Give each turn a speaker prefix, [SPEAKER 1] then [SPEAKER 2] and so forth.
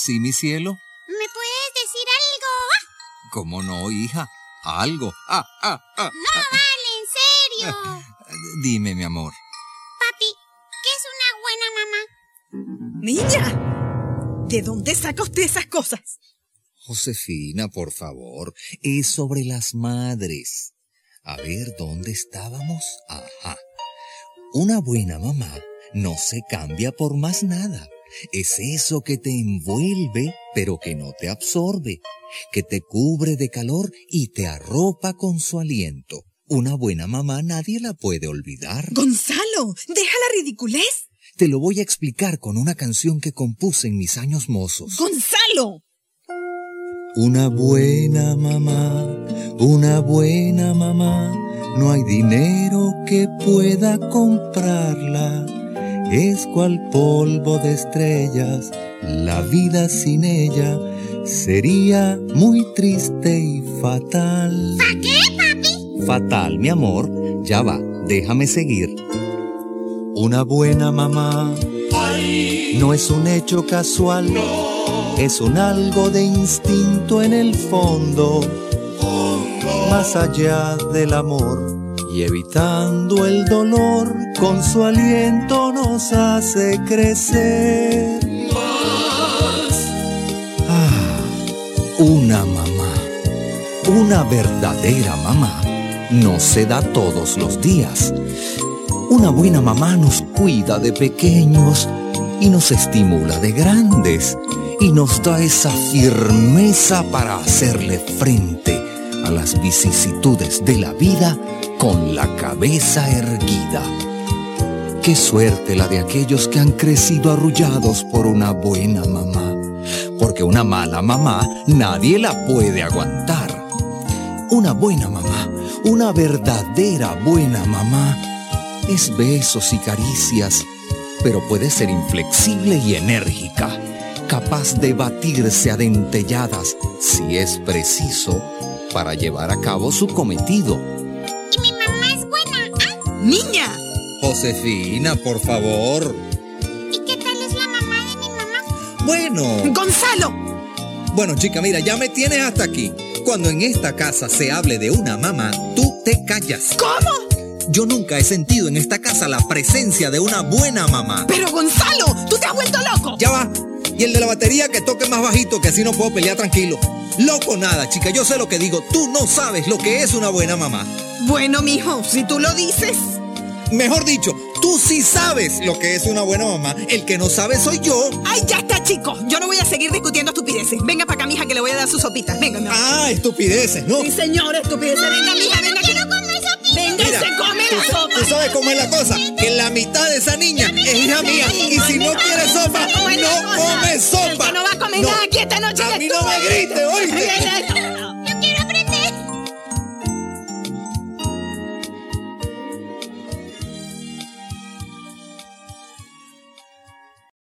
[SPEAKER 1] Sí, mi cielo.
[SPEAKER 2] ¿Me puedes decir algo?
[SPEAKER 1] ¿Cómo no, hija? Algo.
[SPEAKER 2] No, vale, en serio.
[SPEAKER 1] Dime, mi amor.
[SPEAKER 2] Papi, ¿qué es una buena mamá?
[SPEAKER 3] Niña, ¿de dónde saca usted esas cosas?
[SPEAKER 1] Josefina, por favor, es sobre las madres. A ver, ¿dónde estábamos? Ajá. Una buena mamá no se cambia por más nada. Es eso que te envuelve, pero que no te absorbe, que te cubre de calor y te arropa con su aliento. Una buena mamá nadie la puede olvidar.
[SPEAKER 3] Gonzalo, deja la ridiculez.
[SPEAKER 1] Te lo voy a explicar con una canción que compuse en mis años mozos.
[SPEAKER 3] ¡Gonzalo!
[SPEAKER 1] Una buena mamá, no hay dinero que pueda comprarla. Es cual polvo de estrellas, la vida sin ella sería muy triste y fatal.
[SPEAKER 2] ¿Para qué, papi?
[SPEAKER 1] Fatal, mi amor. Ya va, déjame seguir. Una buena mamá no es un hecho casual, es un algo de instinto en el fondo, más allá del amor. Y evitando el dolor, con su aliento nos hace crecer. Una mamá, una verdadera mamá, no se da todos los días. Una buena mamá nos cuida de pequeños y nos estimula de grandes y nos da esa firmeza para hacerle frente a las vicisitudes de la vida con la cabeza erguida. Qué suerte la de aquellos que han crecido arrullados por una buena mamá, porque una mala mamá nadie la puede aguantar. Una buena mamá, una verdadera buena mamá, es besos y caricias, pero puede ser inflexible y enérgica, capaz de batirse a dentelladas si es preciso para llevar a cabo su cometido.
[SPEAKER 2] ¿Y mi mamá es buena?
[SPEAKER 3] ¡Niña!
[SPEAKER 1] Josefina, por favor.
[SPEAKER 2] ¿Y qué tal es la mamá de mi mamá?
[SPEAKER 1] Bueno.
[SPEAKER 3] ¡Gonzalo!
[SPEAKER 1] Bueno, chica, mira, ya me tienes hasta aquí. Cuando en esta casa se hable de una mamá, tú te callas.
[SPEAKER 3] ¿Cómo?
[SPEAKER 1] Yo nunca he sentido en esta casa la presencia de una buena mamá.
[SPEAKER 3] ¡Pero Gonzalo! ¡Tú te has vuelto loco!
[SPEAKER 1] Ya va. Y el de la batería que toque más bajito, que así no puedo pelear tranquilo. Loco nada, chica, yo sé lo que digo. Tú no sabes lo que es una buena mamá.
[SPEAKER 3] Bueno, mijo, si tú lo dices.
[SPEAKER 1] Mejor dicho, tú sí sabes lo que es una buena mamá. El que no sabe soy yo.
[SPEAKER 3] ¡Ay, ya está, chico! Yo no voy a seguir discutiendo estupideces. Venga para acá, mija, que le voy a dar sus sopitas. Venga, mi amor.
[SPEAKER 1] Ah, estupideces, ¿no?
[SPEAKER 3] Sí, señor, estupideces. Venga, mija, venga.
[SPEAKER 2] ¡Quiero comer sopita!
[SPEAKER 3] Venga,
[SPEAKER 1] Mira,
[SPEAKER 3] se come la sopa.
[SPEAKER 1] ¿Tú sabes cómo es la cosa? Que la mitad de esa niña es hija mía. Y si no quiere sopa, no come sopa.
[SPEAKER 3] El que no va a comer nada aquí esta noche.
[SPEAKER 1] A mí no me grites, oíste.